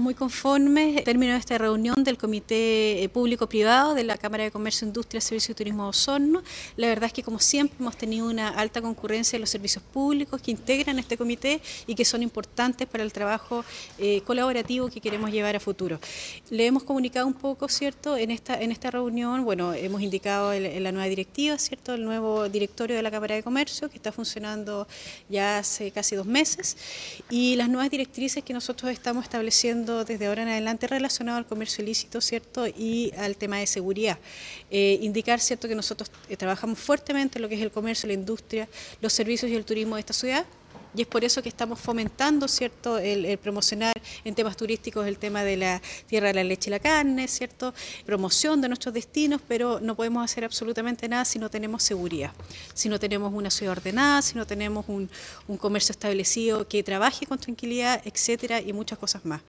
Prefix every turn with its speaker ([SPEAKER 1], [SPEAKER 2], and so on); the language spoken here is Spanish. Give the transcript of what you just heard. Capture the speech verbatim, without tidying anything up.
[SPEAKER 1] muy conformes en términos de esta reunión del Comité Público-Privado de la Cámara de Comercio, Industria, Servicios y Turismo de Osorno. La verdad es que, como siempre, hemos tenido una alta concurrencia de los servicios públicos que integran este comité y que son importantes para el trabajo eh, colaborativo que queremos llevar a futuro. Le hemos comunicado un poco, ¿cierto?, en esta, en esta reunión, bueno, hemos indicado el, en la nueva directiva, ¿cierto?, el nuevo directorio de la Cámara de Comercio, que está funcionando ya hace casi dos meses, y las nuevas directrices que nosotros estamos estableciendo desde ahora en adelante relacionado al comercio ilícito, ¿cierto?, y al tema de seguridad. Eh, indicar, ¿cierto?, que nosotros eh, trabajamos fuertemente en lo que es el comercio, la industria, los servicios y el turismo de esta ciudad. Y es por eso que estamos fomentando, ¿cierto?, el, el promocionar en temas turísticos el tema de la tierra de la leche y la carne, ¿cierto?, promoción de nuestros destinos, pero no podemos hacer absolutamente nada si no tenemos seguridad, si no tenemos una ciudad ordenada, si no tenemos un, un comercio establecido que trabaje con tranquilidad, etcétera, y muchas cosas más.